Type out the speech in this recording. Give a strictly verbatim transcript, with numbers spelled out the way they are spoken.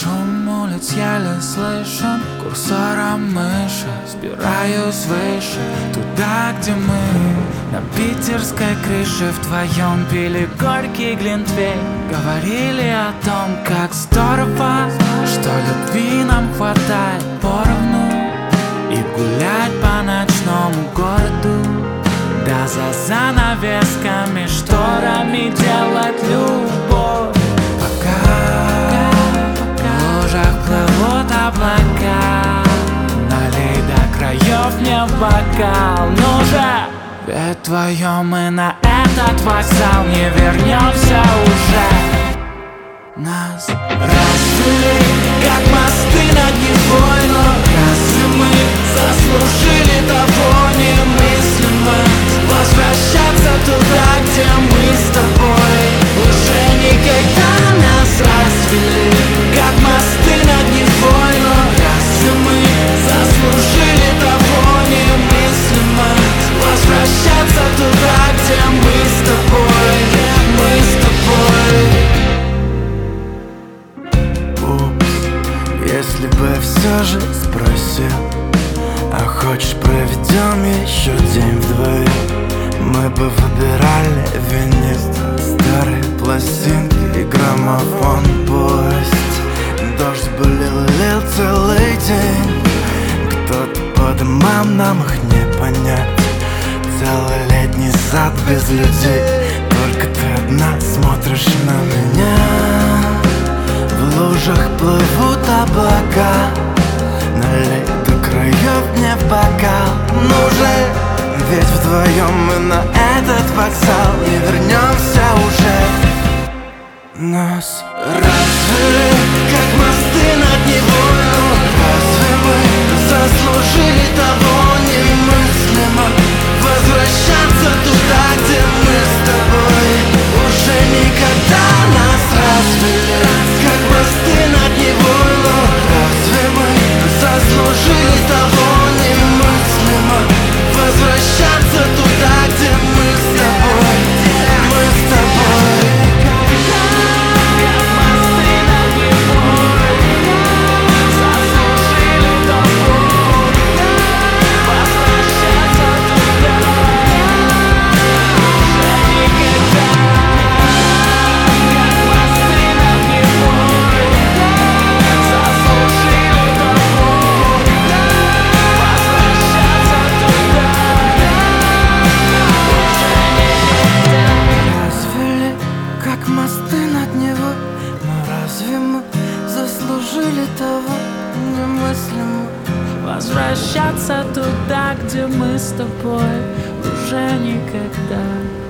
Шум улиц еле слышен, курсором мыши сбираюсь выше, туда, где мы на питерской крыше вдвоем пили горький глинтвейн. Говорили о том, как здорово, что любви нам хватает поровну, и гулять по ночному городу, да за занавесками, шторами делать любовь. Плывут облака, налей до краев мне в бокал, ну же! Ведь вдвоем мы на этот вокзал не вернемся уже. Нас развели, как мосты над Невой, но разве мы заслужили того немыслимо? Возвращаться туда, где мы с тобой уже никогда. Нас развели, как мосты над Невой, но разве мы заслужили того немыслимо? Возвращаться туда, где мы с тобой, мы с тобой. Упс, если бы все же спросил: а хочешь, проведем еще день вдвоем? Мы бы выбирали винил, старые пластинки и граммофон. Пусть дождь бы лил, лил целый день, кто-то по домам, нам их не понять. Целый летний сад без людей, только ты одна смотришь на меня. В лужах плывут облака, налей до краев мне в бокал, ну же! Ведь вдвоем мы на этот вокзал не вернемся уже. Нас развели, как мосты над Невой, но разве мы заслужили того немыслимо? Возвращаться туда, где мы с тобой уже никогда. Нас развели, как мосты над Невой, но разве мы заслужили того немыслимо? Возвращаться туда, где мы с тобой, мы с тобой. Как мосты над Невой, заслужили того. Возвращаться туда уже никогда. Как мосты над Невой, заслужили того. Возвращаться туда. Развели, как мосты над Невой, но разве мы заслужили того немыслимо? Возвращаться туда, где мы с тобой уже никогда.